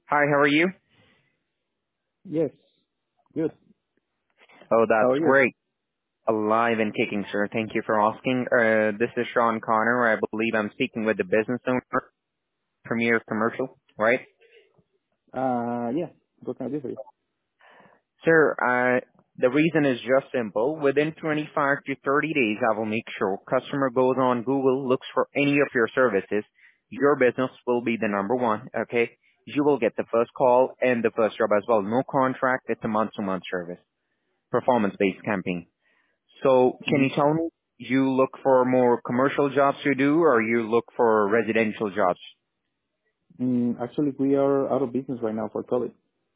Hi, how are you? Yes. Good. Oh, How that's are you? great. Alive and kicking, sir. Thank you for asking. This is Sean Connor. I believe I'm speaking with the business owner, Premier Commercial, right? Yeah. What can I do for you? Sir, the reason is just simple. Within 25 to 30 days, I will make sure customer goes on Google, looks for any of your services. Your business will be the number one, okay? You will get the first call and the first job as well. No contract. It's a month-to-month service. Performance-based campaign. So can you Mm-hmm. tell me, you look for more commercial jobs to do or you look for residential jobs? Actually, we are out of business right now for COVID.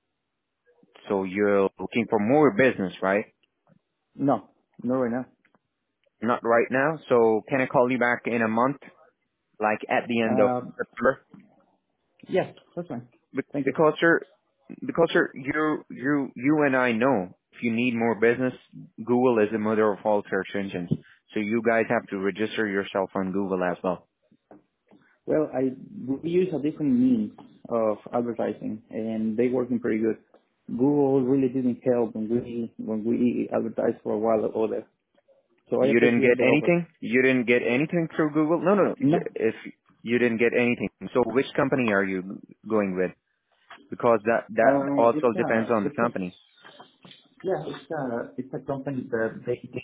So you're looking for more business, right? No, not right now. Not right now. So can I call you back in a month, like at the end of Um, September? yeah, that's fine. Thank you. Because sir, you and I know if you need more business, Google is the mother of all search engines. So you guys have to register yourself on Google as well. Well, we use a different means of advertising, and they working pretty good. Google really didn't help when we advertised for a while over there. So I You didn't appreciate get the offer. anything? You didn't get anything through Google? No, no. No, If you didn't get anything, so which company are you going with? Because that also depends on the it's a company. yeah, it's a company that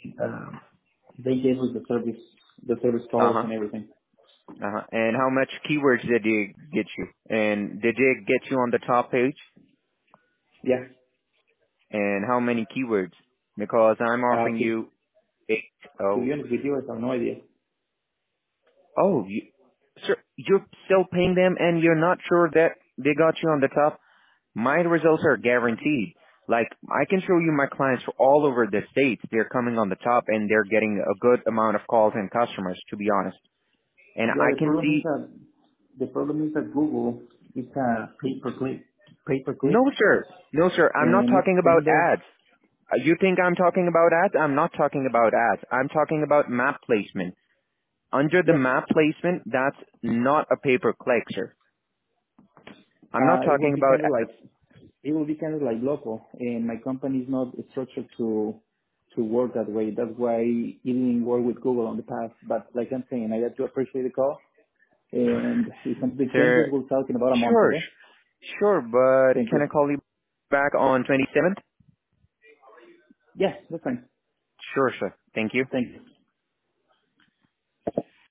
they gave us the service Uh calls huh. and everything. Uh huh. And how much keywords did they get you? And did they get you on the top page? Yeah. And how many keywords? Because I'm offering To you eight. to Oh, be honest with you, I have no idea. oh, sir, you're still paying them, and you're not sure that they got you on the top. My results are guaranteed. Like, I can show you my clients all over the states. They're coming on the top and they're getting a good amount of calls and customers, to be honest. And Yeah, I the can problem is see, that Google is a pay per click, no sir, no sir, I'm not and it's talking about kind of ads. You think I'm talking about ads? I'm not talking about ads. I'm talking about map placement. Under the yeah. map placement, that's not a pay-per-click, sir. I'm not It will talking be about kind of like local, and my company is not structured to work that way. That's why it didn't work with Google on the past. But like I'm saying, I got to appreciate the call. And if something changes, sir. we'll talk in about a month, Sure, okay? sure, but Thank can you. I call you back on 27th? Yes, that's fine. Sure, sir. Thank you. Thank you.